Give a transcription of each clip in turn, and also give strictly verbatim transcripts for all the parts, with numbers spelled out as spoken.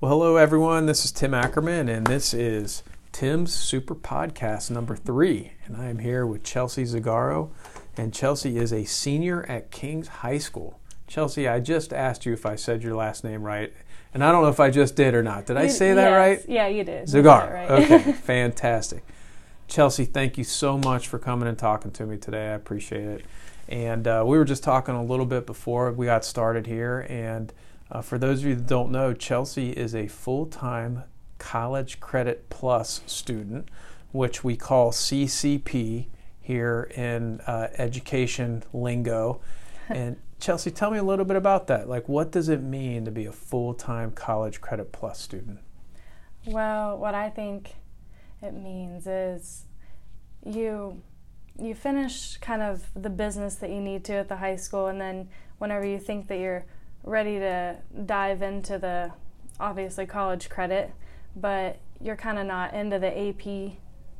Well, hello everyone. This is Tim Ackerman, and this is Tim's Super Podcast number three. And I am here with Chelsea Zagaro, and Chelsea is a senior at Kings High School. Chelsea, I just asked you if I said your last name right, and I don't know if I just did or not. Did I say that yes. right? Yeah, you did. Zagaro. You right. Okay, fantastic. Chelsea, thank you so much for coming and talking to me today. I appreciate it. And uh, we were just talking a little bit before we got started here, and Uh, for those of you that don't know, Chelsea is a full-time College Credit Plus student, which we call C C P here in uh, education lingo. And Chelsea, tell me a little bit about that. Like, what does it mean to be a full-time College Credit Plus student? Well, what I think it means is you you finish kind of the business that you need to at the high school, and then whenever you think that you're ready to dive into the, obviously, college credit, but you're kind of not into the A P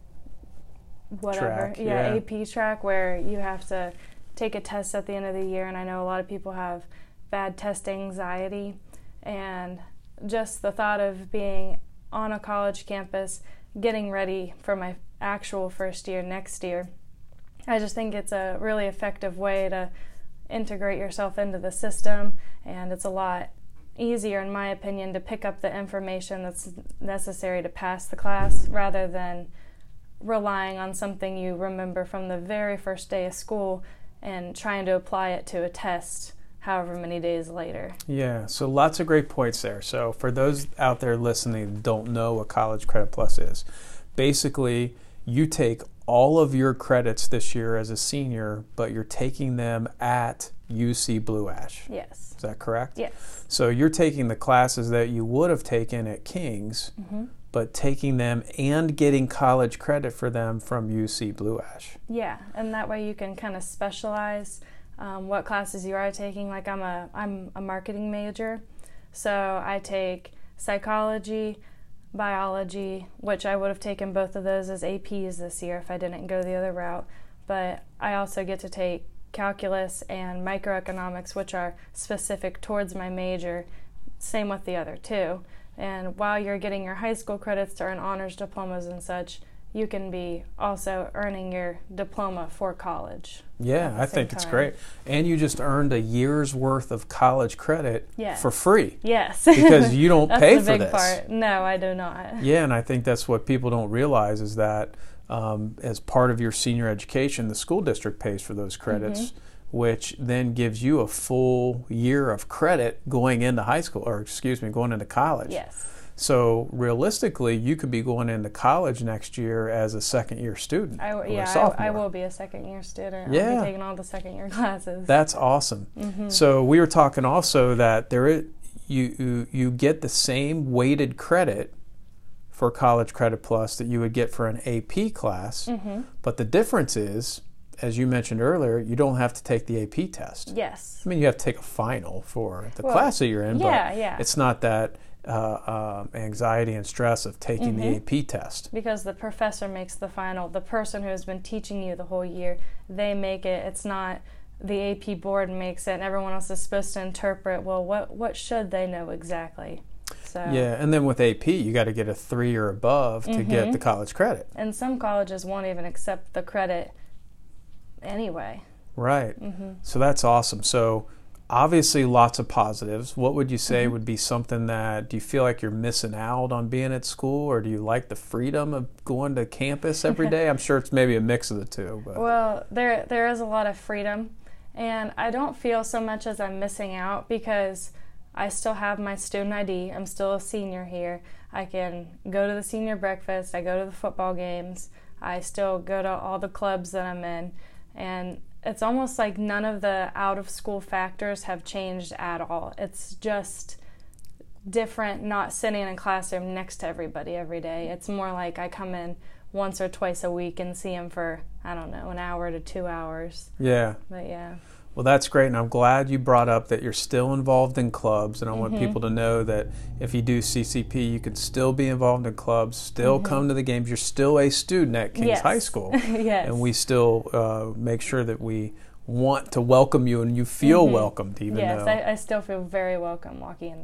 whatever. Track, yeah, yeah, A P track where you have to take a test at the end of the year, and I know a lot of people have bad test anxiety, and just the thought of being on a college campus, getting ready for my actual first year next year, I just think it's a really effective way to integrate yourself into the system, and it's a lot easier, in my opinion, to pick up the information that's necessary to pass the class rather than relying on something you remember from the very first day of school and trying to apply it to a test however many days later. Yeah, so lots of great points there. So for those out there listening that don't know what College Credit Plus is, basically you take all of your credits this year as a senior, but you're taking them at U C Blue Ash. Yes. Is that correct? Yes. So you're taking the classes that you would have taken at King's, Mm-hmm. but taking them and getting college credit for them from U C Blue Ash. Yeah, and that way you can kind of specialize um, what classes you are taking. Like I'm a I'm a marketing major, so I take psychology, biology, which I would have taken both of those as A Ps this year if I didn't go the other route. But I also get to take calculus and microeconomics, which are specific towards my major. Same with the other two. And while you're getting your high school credits or in honors diplomas and such, you can be also earning your diploma for college. Yeah, I think it's great. And you just earned a year's worth of college credit Yes. for free. Yes. Because you don't That's pay the for big this. part. No, I do not. Yeah, and I think that's what people don't realize is that um, as part of your senior education, the school district pays for those credits, Mm-hmm. which then gives you a full year of credit going into high school, or excuse me, going into college. Yes. So realistically, you could be going into college next year as a second-year student. I, or a yeah, sophomore. I, I will be a second-year student. I'll Yeah. be taking all the second-year classes. That's awesome. Mm-hmm. So we were talking also that there is, you, you you get the same weighted credit for College Credit Plus that you would get for an A P class, Mm-hmm. but the difference is, as you mentioned earlier, you don't have to take the A P test. Yes. I mean, you have to take a final for the Well, class that you're in, yeah, but yeah. it's not that uh, uh, anxiety and stress of taking Mm-hmm. the A P test. Because the professor makes the final. The person who has been teaching you the whole year, they make it. It's not the A P board makes it, and everyone else is supposed to interpret, well, what, what should they know exactly? So, Yeah, and then with A P, you got to get a three or above to Mm-hmm. get the college credit. And some colleges won't even accept the credit anyway. Right. Mm-hmm. So that's awesome. So obviously lots of positives. What would you say Mm-hmm. would be something that, do you feel like you're missing out on being at school, or do you like the freedom of going to campus every day? I'm sure it's maybe a mix of the two. But. Well, there there is a lot of freedom, and I don't feel so much as I'm missing out because I still have my student I D. I'm still a senior here. I can go to the senior breakfast. I go to the football games. I still go to all the clubs that I'm in, and it's almost like none of the out-of-school factors have changed at all. It's just different not sitting in a classroom next to everybody every day. It's more like I come in once or twice a week and see them for, I don't know, an hour to two hours. Yeah. But yeah. Well, that's great, and I'm glad you brought up that you're still involved in clubs, and I want Mm-hmm. people to know that if you do C C P, you can still be involved in clubs, still Mm-hmm. come to the games. You're still a student at Kings Yes. High School, Yes. and we still uh, make sure that we want to welcome you and you feel Mhm. welcomed, even Yes, though. I, I still feel very welcome walking in there.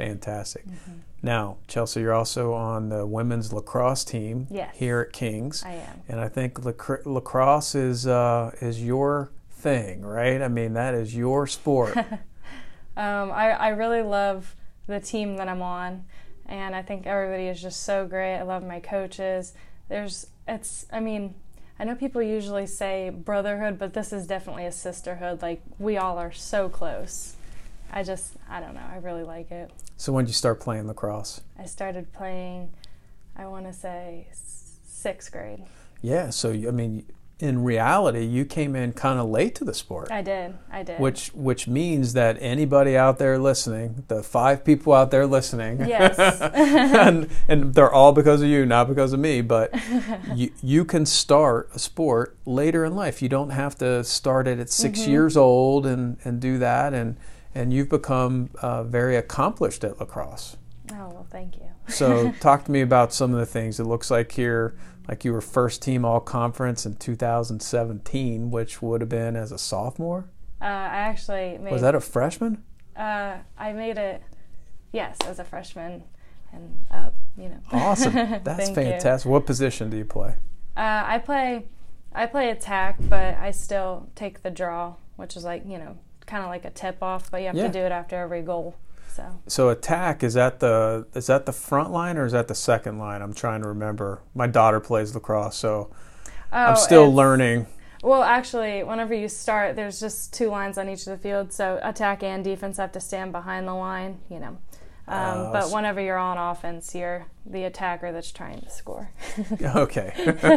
Fantastic. Mm-hmm. Now, Chelsea, you're also on the women's lacrosse team Yes. here at Kings. I am. And I think lac- lacrosse is uh, is your thing, right? I mean, that is your sport. um, I, I really love the team that I'm on, and I think everybody is just so great. I love my coaches. There's, it's, I mean, I know people usually say brotherhood, but this is definitely a sisterhood. Like, we all are so close. I just, I don't know, I really like it. So when did you start playing lacrosse? I started playing, I want to say, s- sixth grade. Yeah, so, I mean, in reality, you came in kind of late to the sport. I did, I did. Which which means that anybody out there listening, the five people out there listening, yes. and, and they're all because of you, not because of me, but you, you can start a sport later in life. You don't have to start it at six mm-hmm. years old and, and do that, and, and you've become uh, very accomplished at lacrosse. Oh, well, thank you. So talk to me about some of the things. It looks like here, like you were first team all-conference in two thousand seventeen, which would have been as a sophomore? Uh, I actually made... Was that a freshman? Uh, I made it, yes, as a freshman, and, uh, you know. Awesome. That's fantastic. You. What position do you play? Uh, I play I play attack, but I still take the draw, which is like, you know, kind of like a tip-off, but you have yeah. to do it after every goal. So. So attack, is that the is that the front line or is that the second line? I'm trying to remember. My daughter plays lacrosse, so oh, I'm still learning. Well, actually, whenever you start, there's just two lines on each of the field, so attack and defense have to stand behind the line, you know. Um, uh, but whenever you're on offense, you're the attacker that's trying to score. Okay.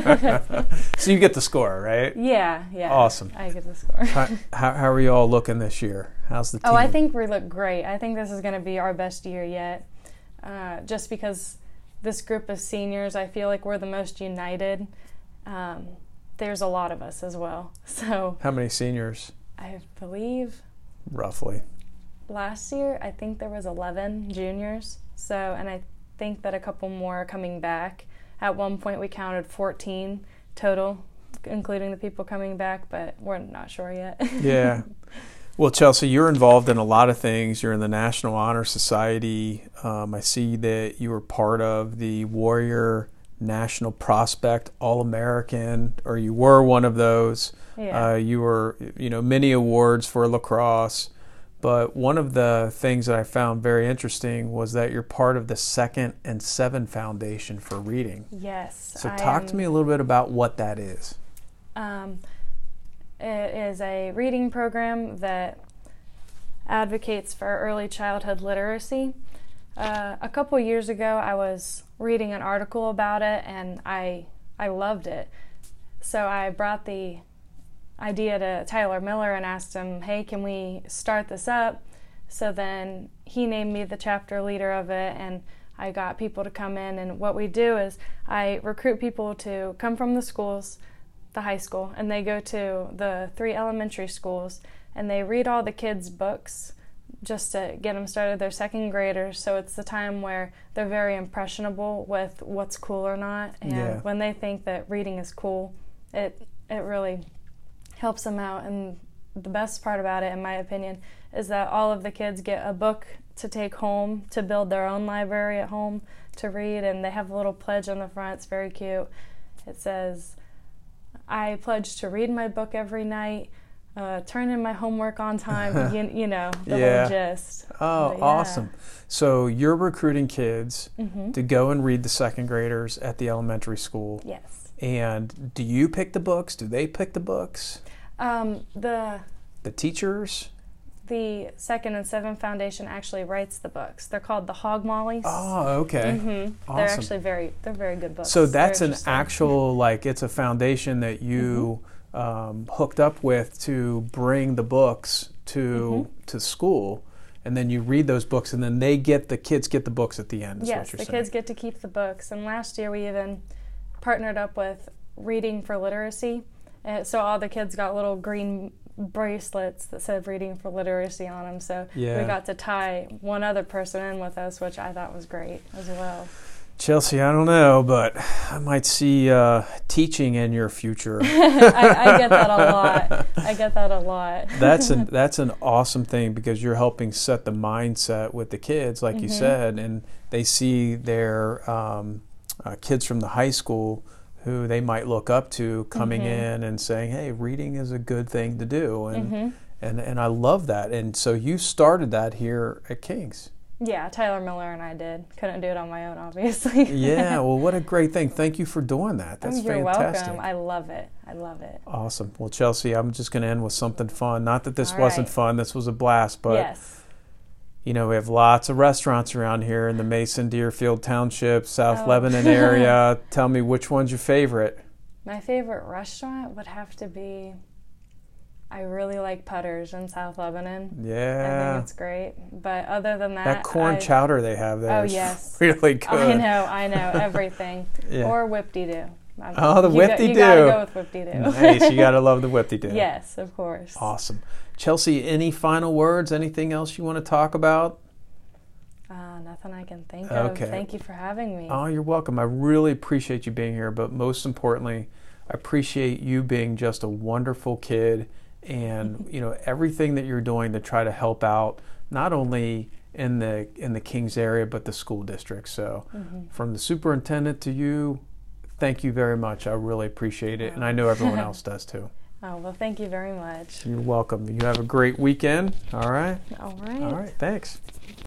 So you get the score, right? Yeah, yeah. Awesome. I get the score. how, how, how are you all looking this year? How's the team? Oh, I think we look great. I think this is going to be our best year yet. Uh, just because this group of seniors, I feel like we're the most united. Um, there's a lot of us as well. So how many seniors? I believe roughly. Last year, I think there was eleven juniors. So, and I think that a couple more are coming back. At one point, we counted fourteen total, including the people coming back, but we're not sure yet. Yeah. Well, Chelsea, you're involved in a lot of things. You're in the National Honor Society. Um, I see that you were part of the Warrior National Prospect All-American, or you were one of those. Yeah. Uh, you were, you know, many awards for lacrosse. But one of the things that I found very interesting was that you're part of the Second and Seven Foundation for Reading. Yes. So I talk am, to me a little bit about what that is. Um, it is a reading program that advocates for early childhood literacy. Uh, a couple years ago, I was reading an article about it, and I I loved it. So I brought the idea to Tyler Miller and asked him, hey, can we start this up? So then he named me the chapter leader of it, and I got people to come in, and what we do is I recruit people to come from the schools, the high school, and they go to the three elementary schools, and they read all the kids' books just to get them started. They're second graders, so it's the time where they're very impressionable with what's cool or not, and yeah. when they think that reading is cool, it it really helps them out. And the best part about it, in my opinion, is that all of the kids get a book to take home to build their own library at home to read, and they have a little pledge on the front. It's very cute. It says, I pledge to read my book every night, uh, turn in my homework on time, you, you know, the yeah. little gist. Oh, But, yeah. awesome. So you're recruiting kids mm-hmm. to go and read the second graders at the elementary school. Yes. And do you pick the books? Do they pick the books? Um, the The teachers? the Second and Seven Foundation actually writes the books. They're called the Hog Mollies. Oh, okay. Mm-hmm. Awesome. They're actually very, they're very good books. So that's They're an interesting. actual, like, it's a foundation that you mm-hmm. um, hooked up with to bring the books to mm-hmm. to school, and then you read those books, and then they get, the kids get the books at the end, is yes, what you're the saying. kids get to keep the books. And last year we even partnered up with Reading for Literacy. Uh, so all the kids got little green bracelets that said Reading for Literacy on them. So yeah. we got to tie one other person in with us, which I thought was great as well. Chelsea, I don't know, but I might see uh, teaching in your future. I, I get that a lot. I get that a lot. That's an that's an awesome thing because you're helping set the mindset with the kids, like mm-hmm. you said, and they see their um, uh, kids from the high school who they might look up to coming mm-hmm. in and saying, "Hey, reading is a good thing to do," and mm-hmm. and and I love that. And so you started that here at King's. Yeah, Tyler Miller and I did. Couldn't do it on my own, obviously. Yeah, well, what a great thing. Thank you for doing that. That's oh, you're fantastic. welcome. I love it. I love it. Awesome. Well, Chelsea, I'm just going to end with something fun. Not that this All wasn't right. fun. This was a blast. But, yes. you know, we have lots of restaurants around here in the Mason Deerfield Township, South oh. Lebanon area. Tell me, which one's your favorite? My favorite restaurant would have to be... I really like Putters in South Lebanon. Yeah. I think it's great. But other than that... That corn I, chowder they have there oh, is yes. really good. I know, I know, everything. Yeah. Or Whip-de-doo. Oh, the Whip-de-doo. You gotta go with Whip-de-doo. Nice, you gotta love the Whip-de-doo. Yes, of course. Awesome. Chelsea, any final words? Anything else you want to talk about? Uh, nothing I can think of. Okay. Thank you for having me. Oh, you're welcome. I really appreciate you being here, but most importantly, I appreciate you being just a wonderful kid and, you know, everything that you're doing to try to help out not only in the in the Kings area but the school district. So mm-hmm. from the superintendent to you, thank you very much. I really appreciate it, and I know everyone else does too. Oh, well, thank you very much. You're welcome. You have a great weekend. All right. All right. All right. Thanks.